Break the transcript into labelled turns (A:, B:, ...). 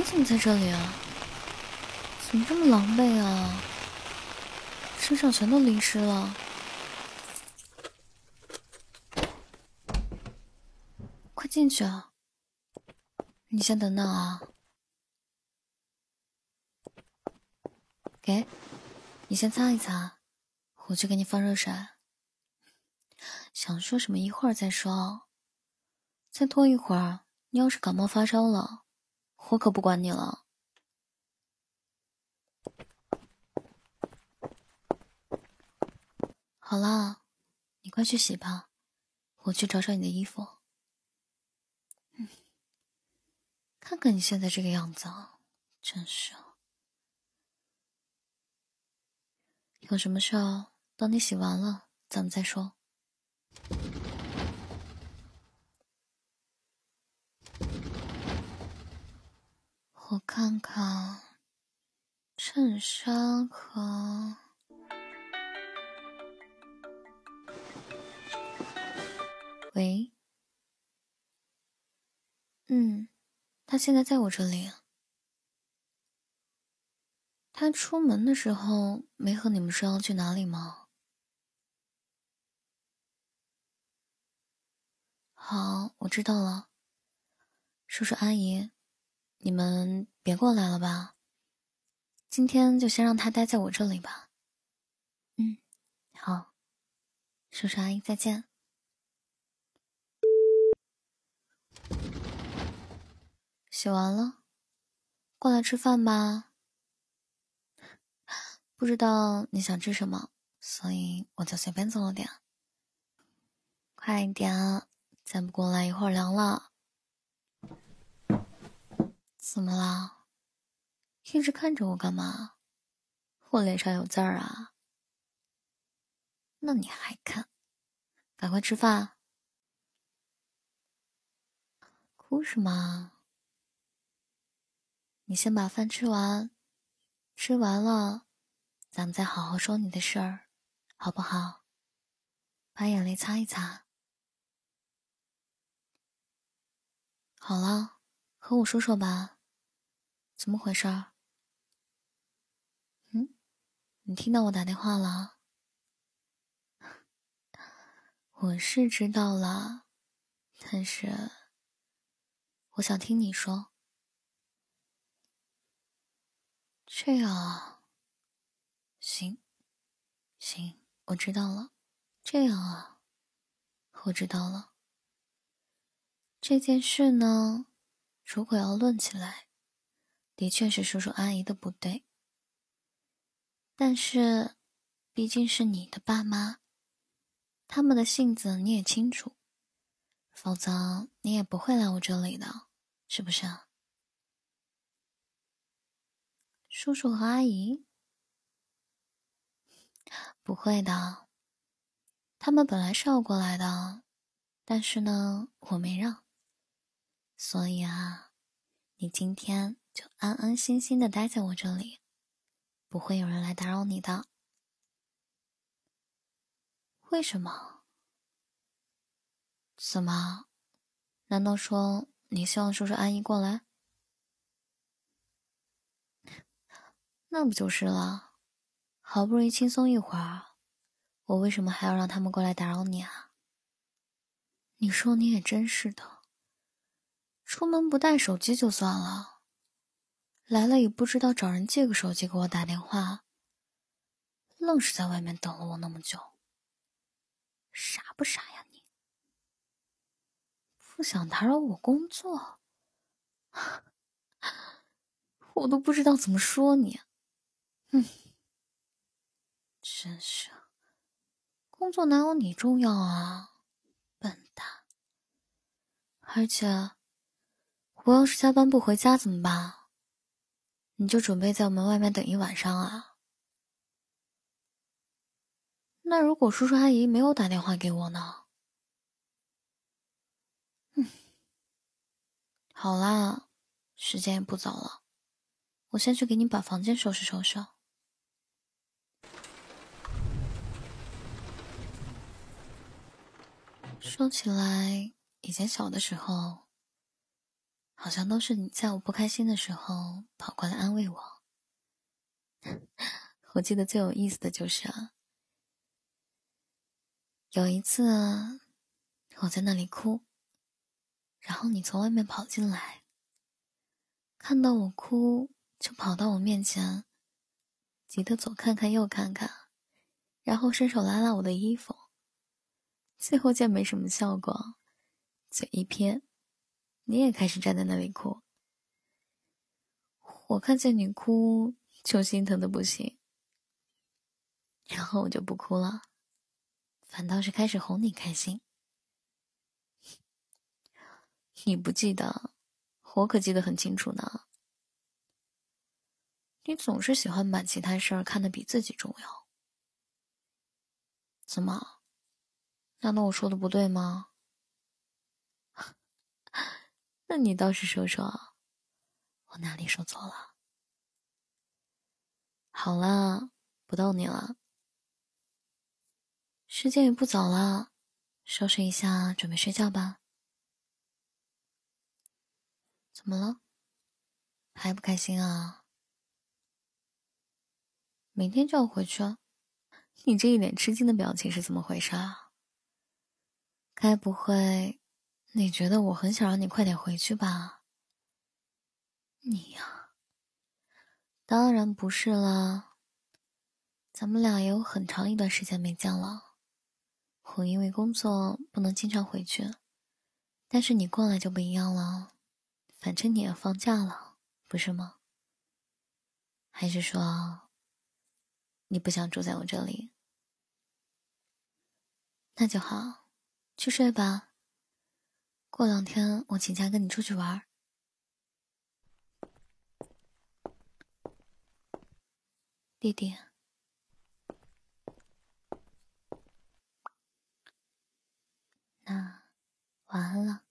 A: 怎么在这里啊？怎么这么狼狈啊？身上全都淋湿了。快进去啊！你先等等啊。给，你先擦一擦，我去给你放热水。想说什么一会儿再说，再拖一会儿，你要是感冒发烧了，我可不管你了。好啦，你快去洗吧，我去找找你的衣服。看看你现在这个样子啊，真是。有什么事儿，等你洗完了，咱们再说。我看看，衬衫和……喂？他现在在我这里。他出门的时候没和你们说要去哪里吗？好，我知道了。叔叔阿姨，你们别过来了吧？今天就先让他待在我这里吧。好，叔叔阿姨再见。洗完了，过来吃饭吧。不知道你想吃什么，所以我就随便做了点。快一点，再不过来一会儿凉了。怎么了？一直看着我干嘛？我脸上有字儿啊？那你还看？赶快吃饭。哭什么？你先把饭吃完，吃完了，咱们再好好说你的事儿，好不好？把眼泪擦一擦。好了，和我说说吧，怎么回事儿？你听到我打电话了？我是知道了，但是我想听你说。这样啊，行，我知道了。这样啊，我知道了。这件事呢，如果要论起来，的确是叔叔阿姨的不对。但是，毕竟是你的爸妈，他们的性子你也清楚，否则你也不会来我这里的，是不是啊？叔叔和阿姨？不会的，他们本来是要过来的，但是呢，我没让。所以啊，你今天就安安心心的待在我这里，不会有人来打扰你的。为什么？怎么？难道说你希望叔叔阿姨过来？那不就是了？好不容易轻松一会儿，我为什么还要让他们过来打扰你啊？你说你也真是的，出门不带手机就算了，来了也不知道找人借个手机给我打电话，愣是在外面等了我那么久。傻不傻呀你？不想打扰我工作？我都不知道怎么说你。真是，工作哪有你重要啊，笨蛋。而且，我要是加班不回家怎么办？你就准备在我们外面等一晚上啊？那如果叔叔阿姨没有打电话给我呢？好啦，时间也不早了，我先去给你把房间收拾收拾。说起来，以前小的时候， 好像都是你在我不开心的时候跑过来安慰我。我记得最有意思的就是有一次我在那里哭，然后你从外面跑进来，看到我哭就跑到我面前，急得左看看右看看，然后伸手拉拉我的衣服，最后见没什么效果，嘴一偏，你也开始站在那里哭。我看见你哭就心疼的不行，然后我就不哭了，反倒是开始哄你开心。你不记得，我可记得很清楚呢。你总是喜欢把其他事儿看得比自己重要。怎么？难道我说的不对吗？那你倒是说说，我哪里说错了？好了，不逗你了。时间也不早了，收拾一下，准备睡觉吧。怎么了？还不开心啊？明天就要回去啊？你这一脸吃惊的表情是怎么回事啊？该不会你觉得我很想让你快点回去吧？你呀，当然不是啦。咱们俩也有很长一段时间没见了。我因为工作不能经常回去，但是你过来就不一样了，反正你也放假了，不是吗？还是说你不想住在我这里？那就好，去睡吧。过2天我请假跟你出去玩。弟弟，那晚安了。